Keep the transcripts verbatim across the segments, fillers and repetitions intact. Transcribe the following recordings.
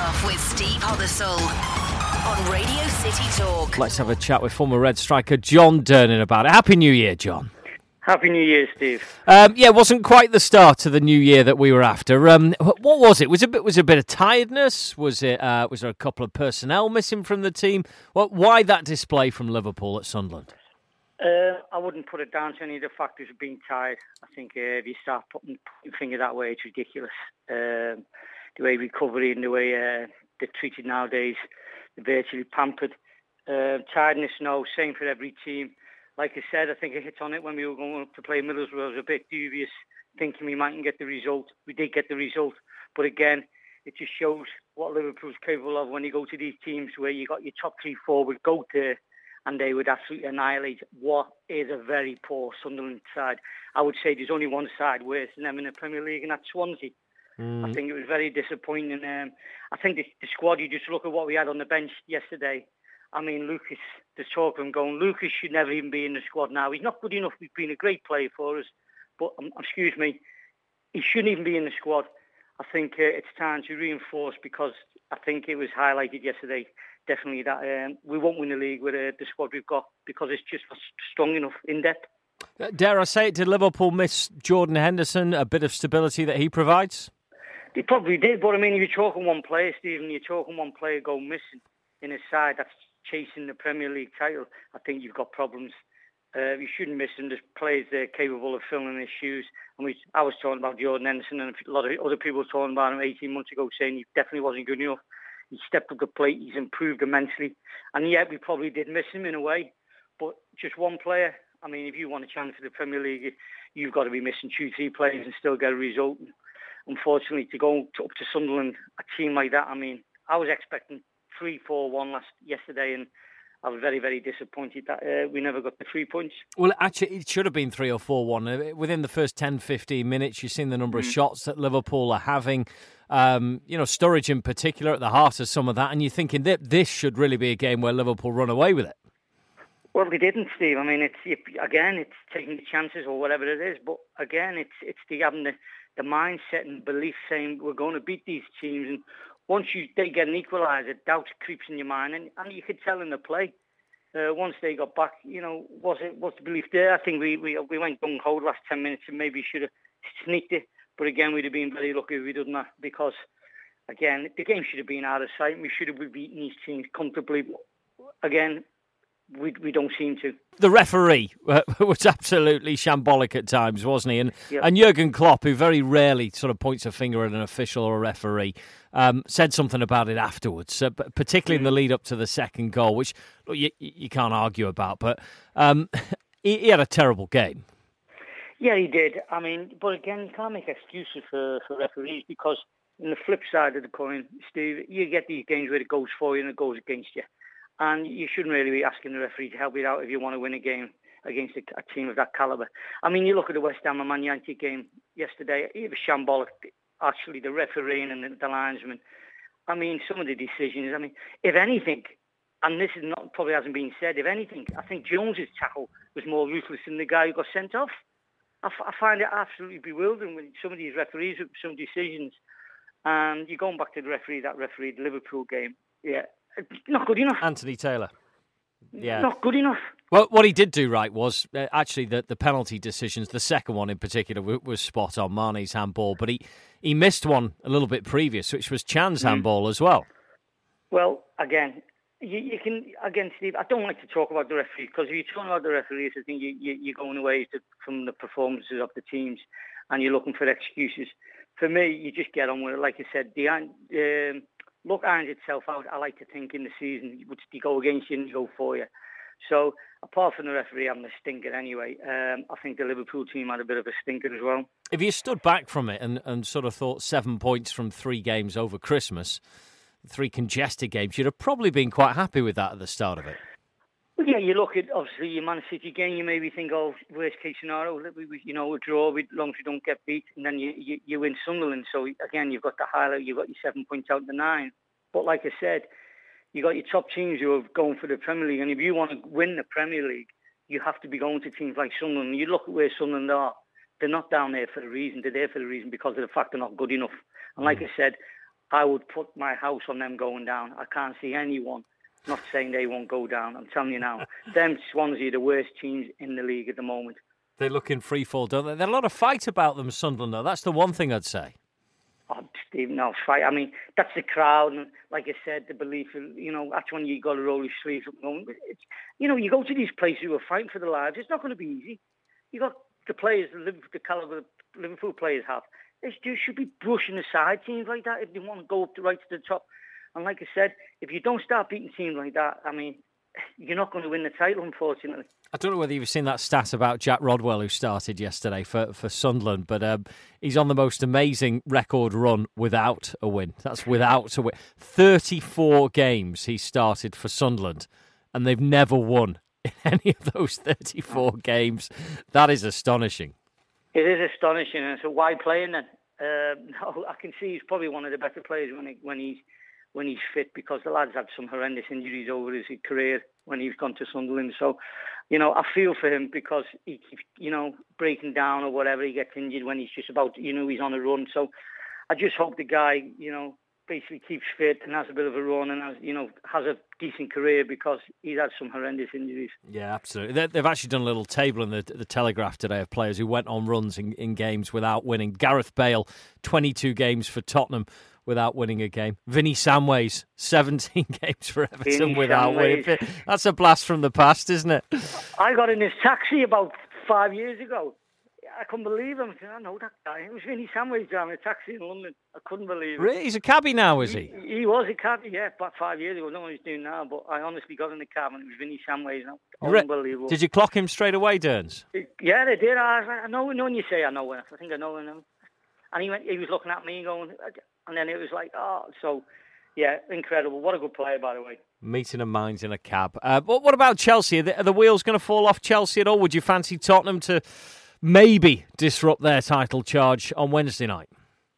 Stuff with Steve Hobbersall on Radio City Talk. Let's have a chat with former Red striker John Durnin about it. Happy New Year, John. Happy New Year, Steve. Um, yeah, it wasn't quite the start of the new year that we were after. Um, what was it? Was it a bit, was it a bit of tiredness? Was it? Uh, was there a couple of personnel missing from the team? Well, why that display from Liverpool at Sunderland? Uh, I wouldn't put it down to any of the factors of being tired. I think uh, if you start putting your finger that way, it's ridiculous. Um, the way recovery and the way uh, they're treated nowadays, they're virtually pampered. Uh, tiredness, no. Same for every team. Like I said, I think I hit on it when we were going up to play Middlesbrough. I was a bit dubious, thinking we mightn't get the result. We did get the result. But again, it just shows what Liverpool's capable of when you go to these teams where you got your top three forwards go there and they would absolutely annihilate what is a very poor Sunderland side. I would say there's only one side worse than them in the Premier League, and that's Swansea. Mm. I think it was very disappointing. Um, I think the, the squad, you just look at what we had on the bench yesterday. I mean, Lucas, there's talk of him going, Lucas should never even be in the squad now. He's not good enough. He's been a great player for us. But, um, excuse me, he shouldn't even be in the squad. I think uh, it's time to reinforce, because I think it was highlighted yesterday, definitely, that um, we won't win the league with uh, the squad we've got, because it's just not strong enough in depth. Dare I say it, did Liverpool miss Jordan Henderson, a bit of stability that he provides? They probably did, but I mean, if you're talking one player, Stephen, you're talking one player go missing in his side that's chasing the Premier League title, I think you've got problems. Uh, you shouldn't miss them. There's players there capable of filling his shoes. And we, I was talking about Jordan Henderson, and a lot of other people were talking about him eighteen months ago, saying he definitely wasn't good enough. He stepped up the plate. He's improved immensely. And yet we probably did miss him in a way. But just one player, I mean, if you want a chance for the Premier League, you've got to be missing two, three players and still get a result. Unfortunately, to go to, up to Sunderland, a team like that, I mean, I was expecting three four one last yesterday, and I was very, very disappointed that uh, we never got the three points. Well, actually, it should have been three or four one. Within the first ten, fifteen minutes, you've seen the number mm. of shots that Liverpool are having. Um, you know, Sturridge in particular at the heart of some of that, and you're thinking that this should really be a game where Liverpool run away with it. Well, they didn't, Steve. I mean, it's again, it's taking the chances or whatever it is, but again, it's it's the having the, the mindset and belief saying we're going to beat these teams, and once you they get an equaliser, doubt creeps in your mind, and, and you could tell in the play. Uh, once they got back, you know, was it was the belief there? I think we we, we went gung ho the last ten minutes and maybe should have sneaked it, but again, we'd have been very lucky if we done that, because again, the game should have been out of sight. We should have been beating these teams comfortably, but again, we we don't seem to. The referee uh, was absolutely shambolic at times, wasn't he? And yep. and Jurgen Klopp, who very rarely sort of points a finger at an official or a referee, um, said something about it afterwards, uh, particularly mm. in the lead up to the second goal, which look, you, you can't argue about. But um, he, he had a terrible game. Yeah, he did. I mean, but again, you can't make excuses for, for referees, because on the flip side of the coin, Steve, you get these games where it goes for you and it goes against you. And you shouldn't really be asking the referee to help you out if you want to win a game against a, a team of that calibre. I mean, you look at the West Ham and Man United game yesterday, it was shambolic, actually, the refereeing and the, the linesman. I mean, some of the decisions, I mean, if anything, and this is not probably hasn't been said, if anything, I think Jones's tackle was more ruthless than the guy who got sent off. I, f- I find it absolutely bewildering with some of these referees, some decisions. And you're going back to the referee that refereed the Liverpool game, yeah. Not good enough. Anthony Taylor. Yeah. Not good enough. Well, what he did do right was uh, actually the, the penalty decisions, the second one in particular, w- was spot on, Mane's handball. But he, he missed one a little bit previous, which was Chan's mm. handball as well. Well, again, you, you can, again, Steve, I don't like to talk about the referee, because if you're talking about the referees, I think you, you, you're going away to, from the performances of the teams and you're looking for excuses. For me, you just get on with it. Like I said, the... Um, Look, irons itself out, I like to think, in the season, which they go against you and they go for you. So, apart from the referee having a stinker anyway, um, I think the Liverpool team had a bit of a stinker as well. If you stood back from it and, and sort of thought seven points from three games over Christmas, three congested games, you'd have probably been quite happy with that at the start of it. Well, yeah, you look at, obviously, your Man City game, you maybe think, oh, worst case scenario, we, we, you know, a draw, as long as we don't get beat, and then you, you, you win Sunderland. So, again, you've got the highlight, you've got your seven points out of the nine. But like I said, you got your top teams who are going for the Premier League, and if you want to win the Premier League, you have to be going to teams like Sunderland. You look at where Sunderland are, they're not down there for a reason, they're there for a reason because of the fact they're not good enough. And like I said, I would put my house on them going down. I can't see anyone not saying they won't go down. I'm telling you now. Them Swansea are the worst teams in the league at the moment. They look in free fall, don't they? There's a lot of fight about them, Sunderland, though. That's the one thing I'd say. Oh, Steve, no, fight. I mean, that's the crowd, and like I said, the belief, you know, that's when you got to roll your sleeves up. It's, you know, you go to these places who are fighting for their lives. It's not going to be easy. You got the players, the, the calibre Liverpool players have. They should be brushing aside teams like that if they want to go up to right to the top. And like I said, if you don't start beating teams like that, I mean, you're not going to win the title, unfortunately. I don't know whether you've seen that stat about Jack Rodwell, who started yesterday for, for Sunderland, but um, he's on the most amazing record run without a win. That's without a win. thirty-four games he started for Sunderland, and they've never won in any of those thirty-four games. That is astonishing. It is astonishing, and so why playing then? Uh, no, I can see he's probably one of the better players when he, when he's when he's fit, because the lad's had some horrendous injuries over his career when he's gone to Sunderland. So, you know, I feel for him because he keeps, you know, breaking down or whatever. He gets injured when he's just about, you know, he's on a run. So I just hope the guy, you know, basically keeps fit and has a bit of a run and has, you know, has a decent career, because he's had some horrendous injuries. Yeah, absolutely. They've actually done a little table in the, the Telegraph today of players who went on runs in, in games without winning. Gareth Bale, twenty-two games for Tottenham without winning a game. Vinny Samways, seventeen games for Everton Vinny without Samways. winning. That's a blast from the past, isn't it? I got in his taxi about five years ago. I couldn't believe him. I said, I know that guy. It was Vinny Samways driving a taxi in London. I couldn't believe it. Really? He's a cabbie now, is he? He, he was a cabbie, yeah, about five years ago. I don't know what he's doing now, but I honestly got in the cab and it was Vinny Samways. Unbelievable. Did you clock him straight away, Derns? Yeah, they did. I, I know, know when you say I know him. I think I know him. And he went. He was looking at me going, and then it was like, oh, so, yeah, incredible. What a good player, by the way. Meeting of minds in a cab. Uh, but what about Chelsea? Are the, are the wheels going to fall off Chelsea at all? Would you fancy Tottenham to maybe disrupt their title charge on Wednesday night?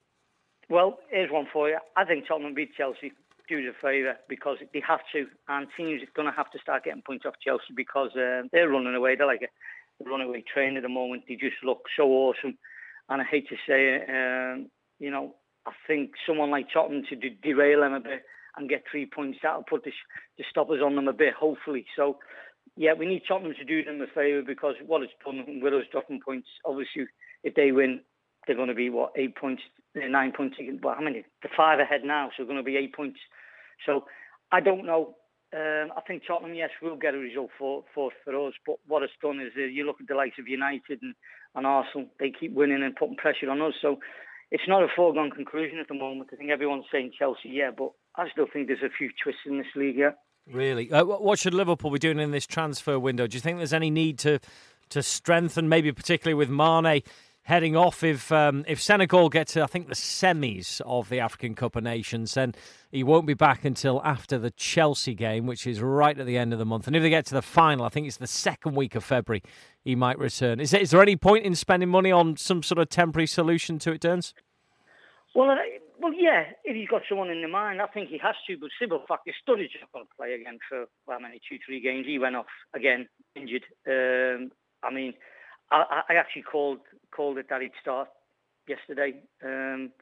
Well, here's one for you. I think Tottenham beat Chelsea. Do us a favour, because they have to, and teams are going to have to start getting points off Chelsea, because uh, they're running away. They're like a runaway train at the moment. They just look so awesome. And I hate to say it, um, you know, I think someone like Tottenham to de- derail them a bit and get three points, that'll put the, the stoppers on them a bit, hopefully. So, yeah, we need Tottenham to do them a favour, because what it's done with us dropping points, obviously, if they win, they're going to be, what, eight points, nine points. Well, how many? The five ahead now, so they're going to be eight points. So, I don't know. Um, I think Tottenham, yes, will get a result for, for, for us, but what it's done is uh, you look at the likes of United and, and Arsenal, they keep winning and putting pressure on us. So, it's not a foregone conclusion at the moment. I think everyone's saying Chelsea, yeah, but I still think there's a few twists in this league, yeah. Really? Uh, what should Liverpool be doing in this transfer window? Do you think there's any need to to strengthen, maybe particularly with Mane heading off? If um, if Senegal get to, I think, the semis of the African Cup of Nations, then he won't be back until after the Chelsea game, which is right at the end of the month. And if they get to the final, I think it's the second week of February, he might return. Is there, is there any point in spending money on some sort of temporary solution to it, Derns? Well, uh, well, yeah, if he's got someone in the mind, I think he has to. But simple fact is, Sturridge not going to play again for, well, how many, two, three games. He went off again, injured. Um, I mean, I, I actually called called it that he'd start yesterday. Um,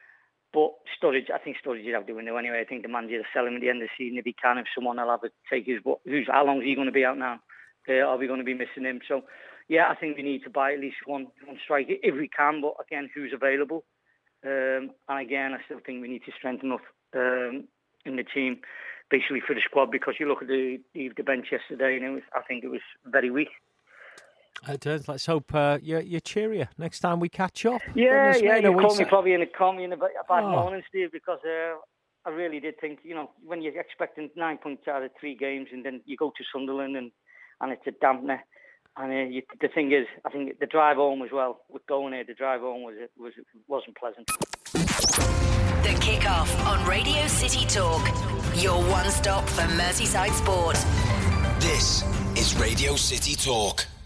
but Sturridge, I think Sturridge is out the window anyway. I think the manager will sell him at the end of the season if he can. If someone will have to take his, but who's how long is he going to be out now? Uh, are we going to be missing him? So, yeah, I think we need to buy at least one one striker if we can. But again, who's available? Um, and again, I still think we need to strengthen up um, in the team, basically for the squad, because you look at the the bench yesterday, and it was, I think it was very weak. Uh, Derns, let's hope uh, you're, you're cheerier next time we catch up. Yeah, yeah, you call me so. probably in a call me in a bad oh. morning, Steve, because uh, I really did think, you know, when you're expecting nine points out of three games, and then you go to Sunderland and, and it's a dampener. And uh, you, the thing is, I think the drive home as well, with going here, the drive home was was wasn't pleasant. The Kickoff on Radio City Talk, your one stop for Merseyside sport. This is Radio City Talk.